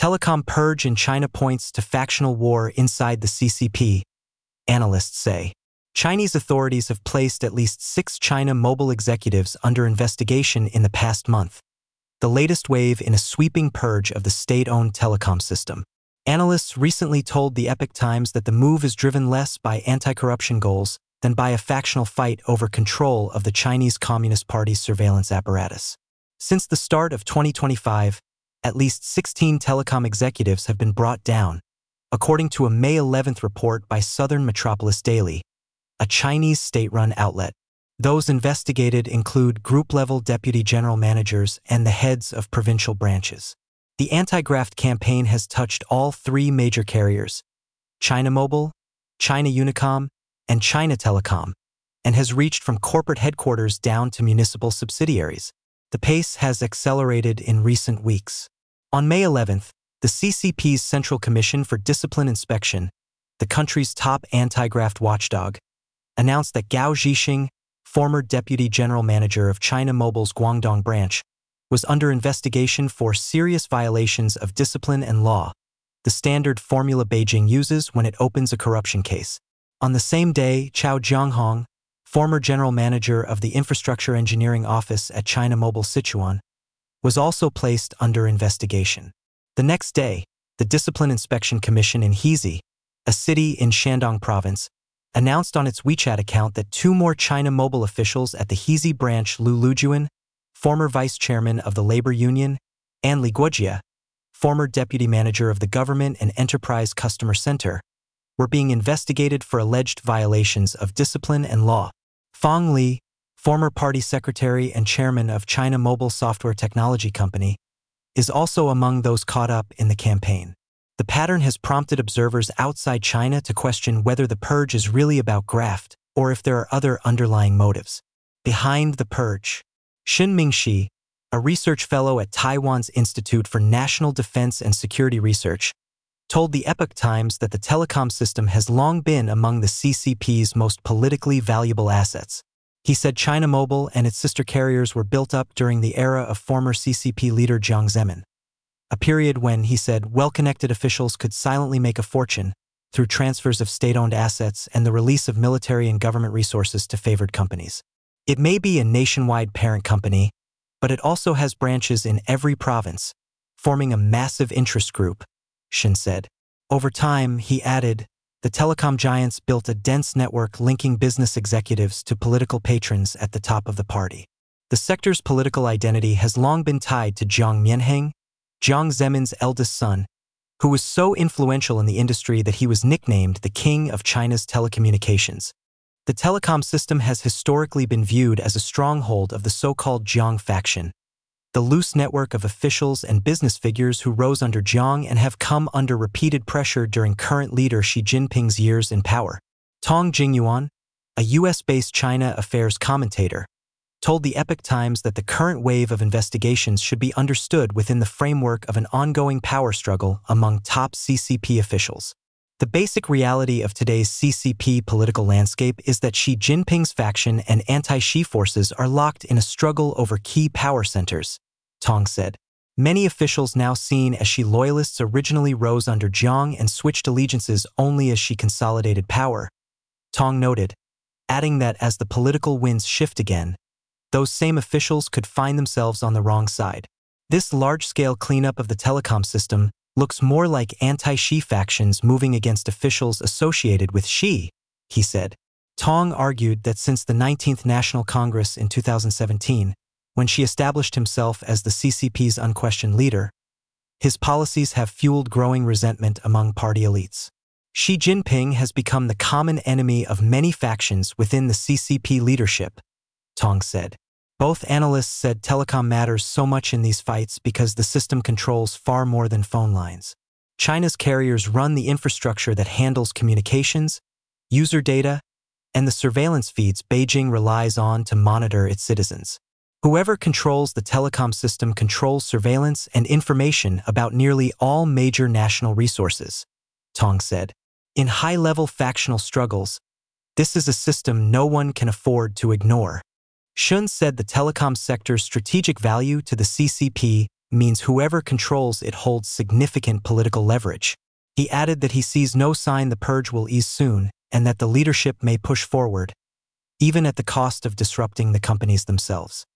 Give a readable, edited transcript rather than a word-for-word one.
Telecom purge in China points to factional war inside the CCP, analysts say. Chinese authorities have placed at least 6 China Mobile executives under investigation in the past month, the latest wave in a sweeping purge of the state-owned telecom system. Analysts recently told the Epoch Times that the move is driven less by anti-corruption goals than by a factional fight over control of the Chinese Communist Party's surveillance apparatus. Since the start of 2025, at least 16 telecom executives have been brought down, according to a May 11th report by Southern Metropolis Daily, a Chinese state-run outlet. Those investigated include group-level deputy general managers and the heads of provincial branches. The anti-graft campaign has touched all 3 major carriers, China Mobile, China Unicom, and China Telecom, and has reached from corporate headquarters down to municipal subsidiaries. The pace has accelerated in recent weeks. On May 11th, the CCP's Central Commission for Discipline Inspection, the country's top anti-graft watchdog, announced that Gao Zhixing, former deputy general manager of China Mobile's Guangdong branch, was under investigation for serious violations of discipline and law, the standard formula Beijing uses when it opens a corruption case. On the same day, Chao Jianghong, former general manager of the Infrastructure Engineering Office at China Mobile Sichuan, was also placed under investigation. The next day, the Discipline Inspection Commission in Hezy, a city in Shandong Province, announced on its WeChat account that 2 more China Mobile officials at the Hezy branch, Lu Lujuan, former vice chairman of the labor union, and Li Guojia, former deputy manager of the Government and Enterprise Customer Center, were being investigated for alleged violations of discipline and law. Fang Li, former party secretary and chairman of China Mobile Software Technology Company, is also among those caught up in the campaign. The pattern has prompted observers outside China to question whether the purge is really about graft or if there are other underlying motives. Behind the purge, Xin Mingxi, a research fellow at Taiwan's Institute for National Defense and Security Research, told the Epoch Times that the telecom system has long been among the CCP's most politically valuable assets. He said China Mobile and its sister carriers were built up during the era of former CCP leader Jiang Zemin, a period when, he said, well-connected officials could silently make a fortune through transfers of state-owned assets and the release of military and government resources to favored companies. It may be a nationwide parent company, but it also has branches in every province, forming a massive interest group, Xin said. Over time, he added, the telecom giants built a dense network linking business executives to political patrons at the top of the party. The sector's political identity has long been tied to Jiang Mianheng, Jiang Zemin's eldest son, who was so influential in the industry that he was nicknamed the King of China's telecommunications. The telecom system has historically been viewed as a stronghold of the so-called Jiang faction, the loose network of officials and business figures who rose under Jiang and have come under repeated pressure during current leader Xi Jinping's years in power. Tong Jingyuan, a US-based China affairs commentator, told the Epoch Times that the current wave of investigations should be understood within the framework of an ongoing power struggle among top CCP officials. The basic reality of today's CCP political landscape is that Xi Jinping's faction and anti-Xi forces are locked in a struggle over key power centers, Tong said. Many officials now seen as Xi loyalists originally rose under Jiang and switched allegiances only as Xi consolidated power, Tong noted, adding that as the political winds shift again, those same officials could find themselves on the wrong side. This large-scale cleanup of the telecom system looks more like anti-Xi factions moving against officials associated with Xi, he said. Tong argued that since the 19th National Congress in 2017, when Xi established himself as the CCP's unquestioned leader, his policies have fueled growing resentment among party elites. Xi Jinping has become the common enemy of many factions within the CCP leadership, Tong said. Both analysts said telecom matters so much in these fights because the system controls far more than phone lines. China's carriers run the infrastructure that handles communications, user data, and the surveillance feeds Beijing relies on to monitor its citizens. Whoever controls the telecom system controls surveillance and information about nearly all major national resources, Tong said. In high-level factional struggles, this is a system no one can afford to ignore. Shun said the telecom sector's strategic value to the CCP means whoever controls it holds significant political leverage. He added that he sees no sign the purge will ease soon and that the leadership may push forward, even at the cost of disrupting the companies themselves.